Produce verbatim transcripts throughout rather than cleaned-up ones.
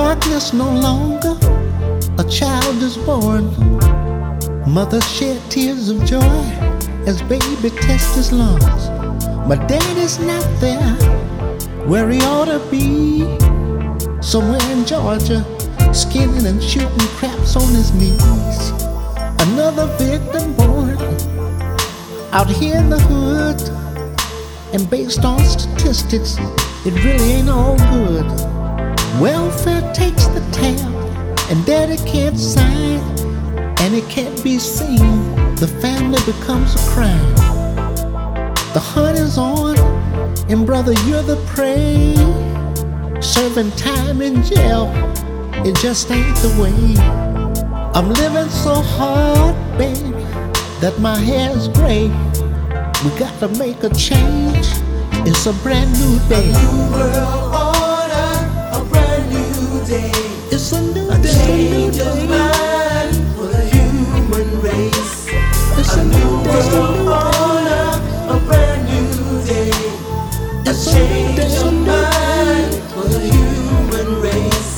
darkness no longer, a child is born. Mother shed tears of joy as baby tests his lungs. But daddy's not there where he ought to be. Somewhere in Georgia, skinning and shooting craps on his knees. Another victim born out here in the hood. And based on statistics, it really ain't all good. Welfare takes the tab, and daddy can't sign, and it can't be seen. The family becomes a crime. The hunt is on, and brother, you're the prey. Serving time in jail, it just ain't the way. I'm living so hard, baby, that my hair's gray. We gotta make a change. It's a brand new day. A new world order, a brand new day. It's a new a day. Change of mind for the human race. It's a, a new new world day. order, a brand new day. A It's change a of mind for the human race.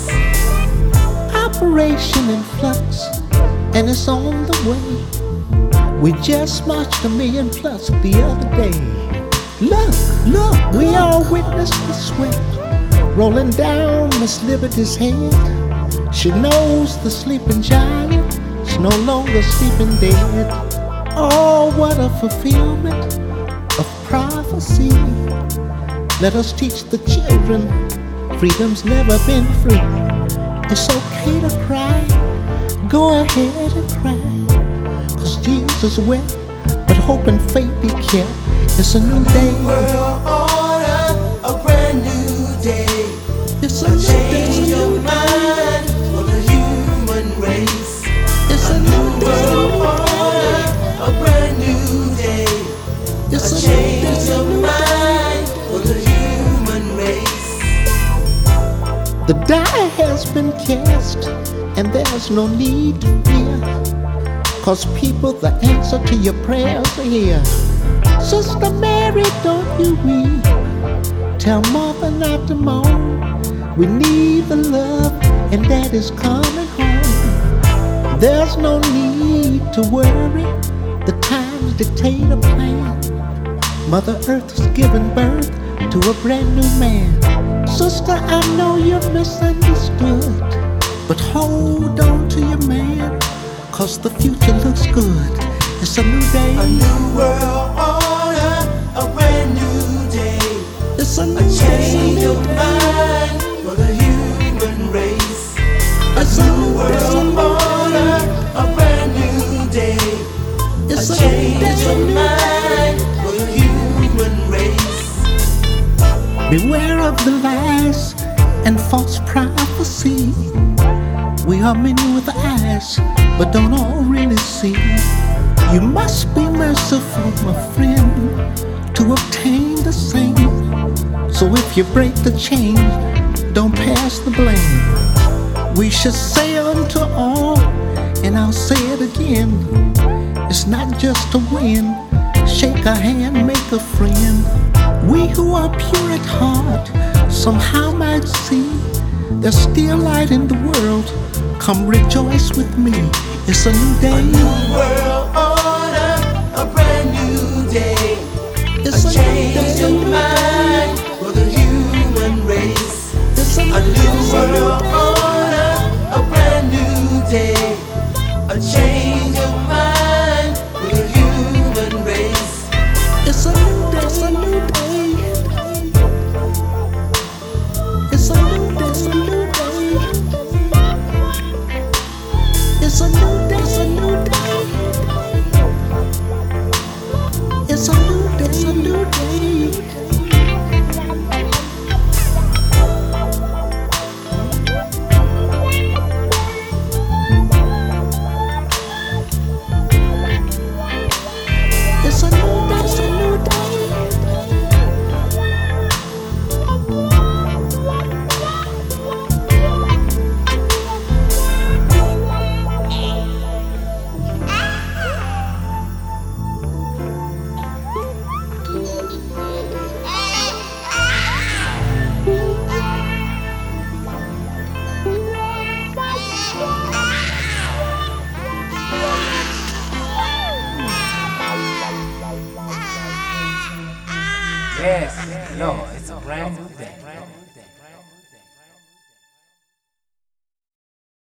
Operation in flux, and it's on the way. We just marched a million plus the other day. Look, look, we all witnessed the sweat rolling down Miss Liberty's head. She knows the sleeping giant is no longer sleeping dead. Oh, what a fulfillment of prophecy. Let us teach the children freedom's never been free. It's okay to cry, go ahead and cry. Cause Jesus wept, but hope and faith he kept. It's a new day. World order, a brand new day. It's a, A new change day. of mind for the human race. It's A a new new world day. order, a brand new day. It's A a change new of day. mind for the human race. The die has been cast, and there's no need to fear. Cause people, the answer to your prayers are here. Sister Mary, don't you weep. Tell mother not to moan. We need the love, and daddy's coming home. There's no need to worry. The times dictate a plan. Mother Earth has given birth to a brand new man. Sister, I know you're misunderstood, but hold on to your man, cause the future looks good. It's a new day. A new world order, a brand new day. It's a new A change day. of mind for the human race. A It's a new new world order, a brand new day. A It's a change new of day. mind for the human race. Beware of the lies and false prophecy. We are many with eyes, but don't all really see. You must be merciful, my friend, to obtain the same. So if you break the chain, don't pass the blame. We should say unto all, and I'll say it again, it's not just a win. Shake a hand, make a friend. We who are pure at heart somehow might see there's still light in the world. Come rejoice with me. It's a new day. A new world order, a brand new day. It's A a change of new day. mind for the human race. It's a A new world day. order, a brand new day. A change of mind for the human race. It's a new day. It's a new day. It's a new day. It's a new day. It's a new day. It's a new day. It's a new day. It's a new day. It's a new day. It's a new day. Yes, Lord, it's a brand new day.